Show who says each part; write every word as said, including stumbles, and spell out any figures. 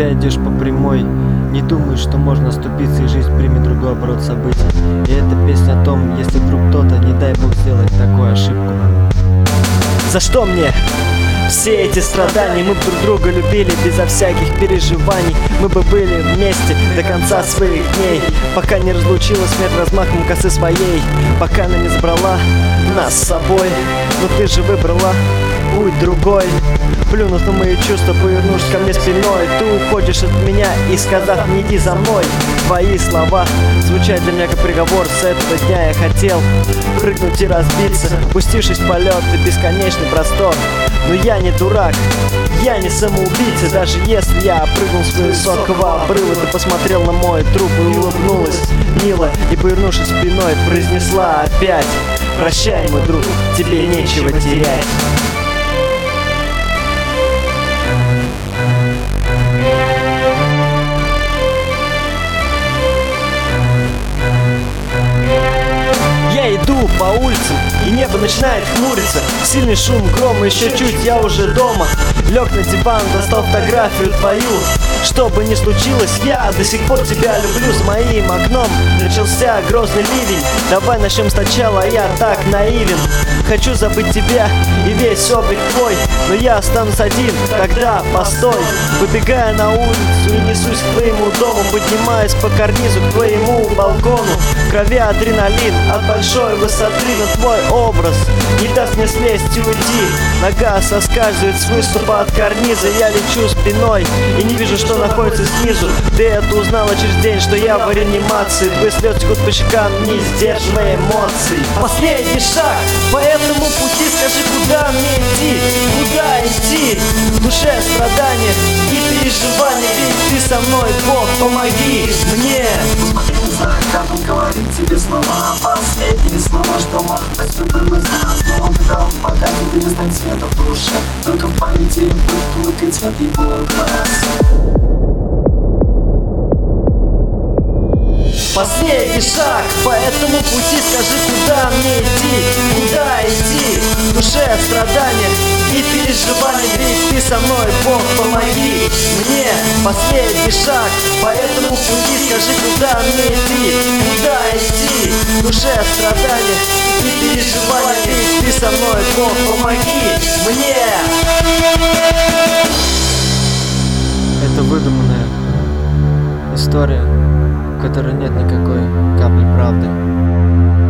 Speaker 1: ты идешь по прямой, не думаешь, что можно оступиться, и жизнь примет другой оборот событий. И эта песня о том, если вдруг кто-то, не дай бог, сделать такую ошибку. За что мне все эти страдания? Мы б друг друга любили безо всяких переживаний. Мы бы были вместе до конца своих дней, пока не разлучила смерть размахом косы своей, пока она не забрала нас с собой. Но ты же выбрала путь другой, плюнув на мои чувства, повернувшись ко мне спиной. Ты уходишь от меня и, сказав «не иди за мной», твои слова звучат для меня как приговор. С этого дня я хотел прыгнуть и разбиться, пустившись в полет и бесконечный простор. Но я не дурак, я не самоубийца. Даже если я прыгнул с высокого обрыва, ты посмотрел на мой труп и улыбнулась мило, и, повернувшись спиной, произнесла опять: прощай, мой друг, тебе нечего терять. Я иду по улице, и небо начинает хмуриться. Сильный шум, гром, еще чуть, я уже дома. Лег на диван, достал фотографию твою. Что бы ни случилось, я до сих пор тебя люблю. За моим окном начался грозный ливень. Давай начнем сначала, я так наивен. Хочу забыть тебя и весь облик твой, но я останусь один, тогда постой. Выбегая на улицу и несусь к твоему дому, поднимаюсь по карнизу к твоему балкону. В крови адреналин от большой высоты, но твой образ не даст мне слезть и уйти. Нога соскальзывает с выступа от карниза, я лечу спиной и не вижу, что находится снизу. Ты это узнала через день, что я в реанимации. Твои слезы текут по щекам, не сдерживая эмоций. Последний шаг по этому пути, скажи, куда мне идти? Куда идти? В душе страдания и переживания, ведь ты со мной, Бог, помоги мне.
Speaker 2: Как он говорит тебе слова, последние слова, что может быть любым из нас. Но он когда он подарит, перестать света в душе, только в памяти будет только цвет его глаз.
Speaker 1: Последний шаг по этому пути, скажи, куда мне идти? Куда идти? В душе страдания и переживания, ведь ты со мной, Бог, помоги мне. Последний шаг по этому пути, скажи, куда мне идти? Куда идти? В душе страдания и переживания, ведь ты со мной, Бог, помоги мне. Это выдуманная история, в которой нет никакой капли правды.